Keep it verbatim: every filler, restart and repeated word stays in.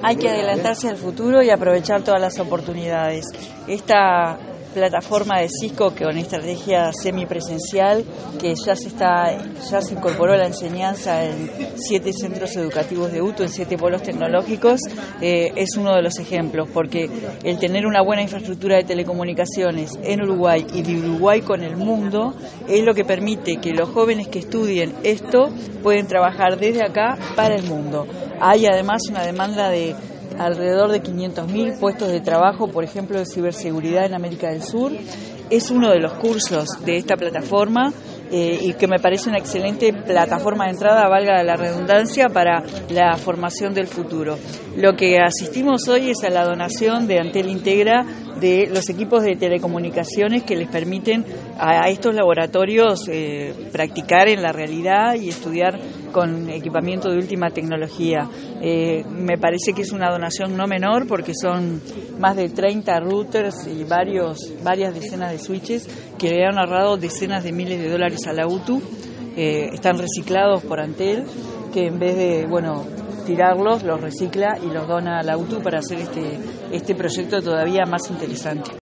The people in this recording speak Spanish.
Hay que adelantarse al futuro y aprovechar todas las oportunidades. Esta plataforma de Cisco con estrategia semipresencial que ya se está ya se incorporó a la enseñanza en siete centros educativos de U T U, en siete polos tecnológicos, eh, es uno de los ejemplos, porque el tener una buena infraestructura de telecomunicaciones en Uruguay y de Uruguay con el mundo es lo que permite que los jóvenes que estudien esto pueden trabajar desde acá para el mundo. Hay además una demanda de alrededor de quinientos mil puestos de trabajo, por ejemplo, de ciberseguridad en América del Sur. Es uno de los cursos de esta plataforma eh, y que me parece una excelente plataforma de entrada, valga la redundancia, para la formación del futuro. Lo que asistimos hoy es a la donación de Antel Integra de los equipos de telecomunicaciones que les permiten a estos laboratorios eh, practicar en la realidad y estudiar con equipamiento de última tecnología. Eh, me parece que es una donación no menor porque son más de treinta routers y varios, varias decenas de switches que le han ahorrado decenas de miles de dólares a la U T U. Eh, están reciclados por Antel, que en vez de, bueno, tirarlos, los recicla y los dona a la U T U para hacer este, este proyecto todavía más interesante.